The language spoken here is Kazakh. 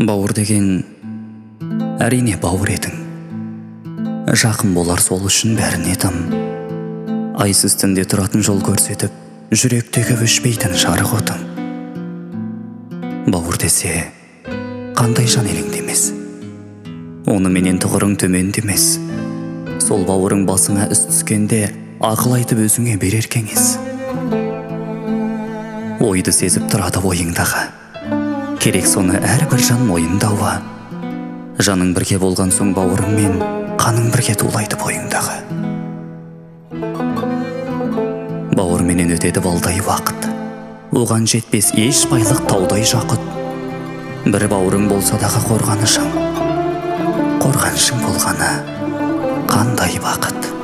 Бауыр деген әрине бауыр едің. Жақын болар сол үшін бәріне тым. Айсыз түнде тұратын жол көрсетіп, жүректегі өшпейтін жарық отын. Бауыр десе, қандай жан елеңдемес. Оны менен тұғырың төмендемес. Сол бауырың басыңа іс түскенде, ақыл айтып өзіңе берер кеңес. Ойды сезіп тұрады ойыңдағы. Керек соны әрбір жан мойындауы. Жаның бірге болған соң бауырыңмен, қаның бірге тулайды бойыңдағы. Бауырменен өтеді балдай уақыт. Оған жетпес еш байлық таудай жақыт. Бір бауырың болса дағы қорғанышың болғаны қандай бақыт.